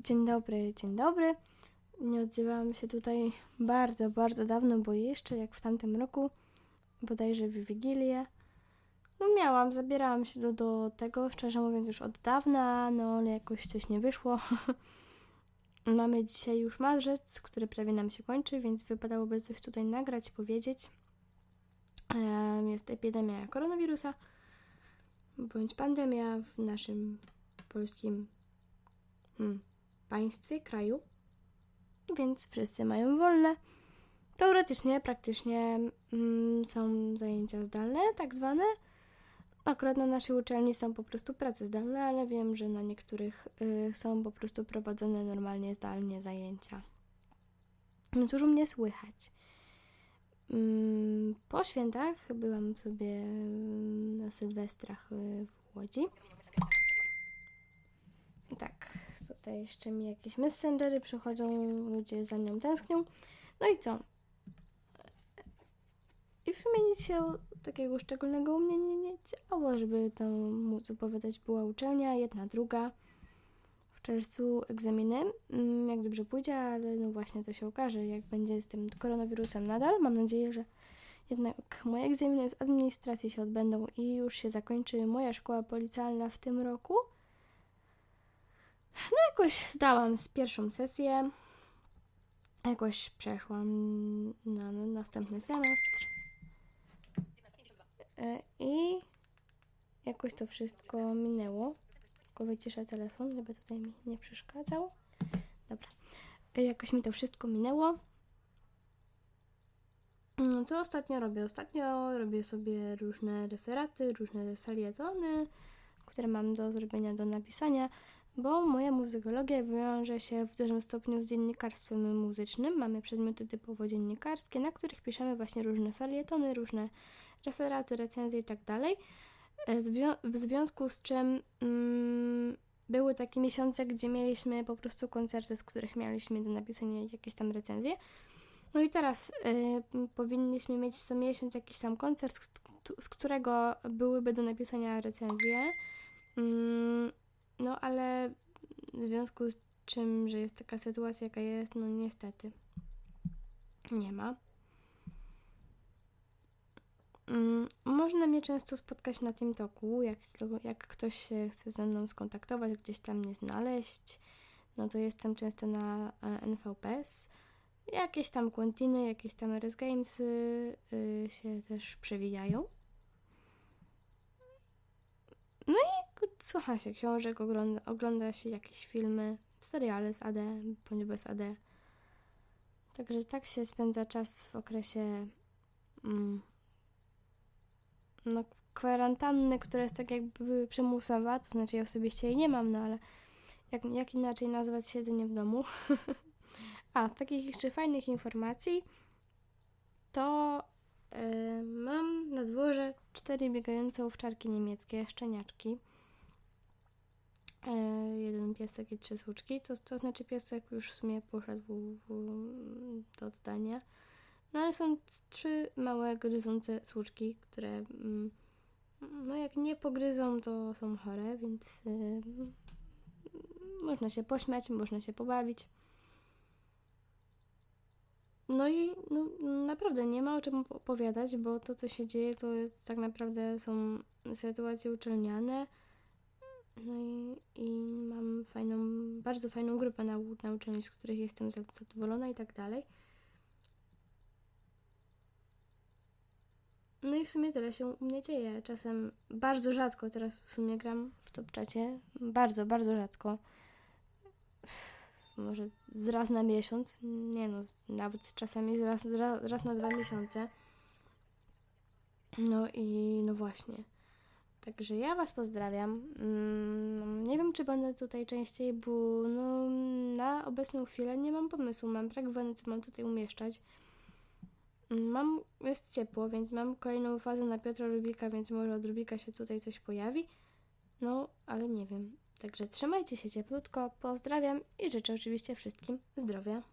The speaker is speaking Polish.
Dzień dobry, dzień dobry. Nie odzywałam się tutaj bardzo, bardzo dawno, bo jeszcze jak w tamtym roku, bodajże w Wigilię, zabierałam się do tego, szczerze mówiąc już od dawna, no ale jakoś coś nie wyszło. Mamy dzisiaj już marzec, który prawie nam się kończy, więc wypadałoby coś tutaj nagrać, powiedzieć. Jest epidemia koronawirusa, bądź pandemia w naszym polskim państwie, kraju, więc wszyscy mają wolne. Teoretycznie, praktycznie są zajęcia zdalne, tak zwane. Akurat na naszej uczelni są po prostu prace zdalne, ale wiem, że na niektórych są po prostu prowadzone normalnie zdalnie zajęcia. No cóż u mnie słychać? Po świętach byłam sobie na Sylwestrach w Łodzi. Tak, tutaj jeszcze mi jakieś messengery przychodzą, ludzie za nią tęsknią. No i co? I w sumie nic się takiego szczególnego u mnie nie działo, żeby to móc opowiadać. Była uczelnia, jedna, druga. W czerwcu egzaminy, jak dobrze pójdzie, ale no właśnie to się okaże, jak będzie z tym koronawirusem nadal. Mam nadzieję, że jednak moje egzaminy z administracji się odbędą i już się zakończy moja szkoła policjalna w tym roku. No jakoś zdałam z pierwszą sesję, jakoś przeszłam na następny semestr i jakoś to wszystko minęło. Tylko wyciszę telefon, żeby tutaj mi nie przeszkadzał. Dobra. Jakoś mi to wszystko minęło. Co ostatnio robię? Ostatnio robię sobie różne referaty, różne felietony, które mam do zrobienia, do napisania, bo moja muzykologia wiąże się w dużym stopniu z dziennikarstwem muzycznym. Mamy przedmioty typowo dziennikarskie, na których piszemy właśnie różne felietony, różne referaty, recenzje i tak dalej. W związku z czym były takie miesiące, gdzie mieliśmy po prostu koncerty, z których mieliśmy do napisania jakieś tam recenzje. No i teraz powinniśmy mieć co miesiąc jakiś tam koncert, z którego byłyby do napisania recenzje. No ale w związku z czym, że jest taka sytuacja, jaka jest, no niestety nie ma. Można mnie często spotkać na TikToku, jak ktoś się chce ze mną skontaktować, gdzieś tam mnie znaleźć, no to jestem często na NVPS. Jakieś tam Quentiny, jakieś tam RS Gamesy się też przewijają. No i słucha się książek, ogląda się jakieś filmy, seriale z AD, bądź bez AD. Także tak się spędza czas w okresie kwarantanny, która jest tak jakby przymusowa, to znaczy ja osobiście jej nie mam, no ale jak inaczej nazwać siedzenie w domu. A, z takich jeszcze fajnych informacji to mam na dworze 4 biegające owczarki niemieckie, szczeniaczki. Jeden piesek i 3 słuczki, to znaczy piesek już w sumie poszedł do oddania. No ale są 3 małe gryzące słuczki, które no jak nie pogryzą, to są chore, więc można się pośmiać, można się pobawić. No i naprawdę nie ma o czym opowiadać, bo to, co się dzieje, to tak naprawdę są sytuacje uczelniane. No i mam bardzo fajną grupę na uczelni, z których jestem zadowolona i tak dalej. No i w sumie tyle się u mnie dzieje. Czasem bardzo rzadko teraz w sumie gram w Top Chacie. Bardzo, bardzo rzadko. Może z raz na miesiąc. Nie no, nawet czasami raz na 2 miesiące. No i no właśnie. Także ja Was pozdrawiam. Nie wiem, czy będę tutaj częściej, bo no, na obecną chwilę nie mam pomysłu. Mam brak weny, co mam tutaj umieszczać. Jest ciepło, więc mam kolejną fazę na Piotra Rubika, więc może od Rubika się tutaj coś pojawi. No, ale nie wiem. Także trzymajcie się cieplutko, pozdrawiam i życzę oczywiście wszystkim zdrowia.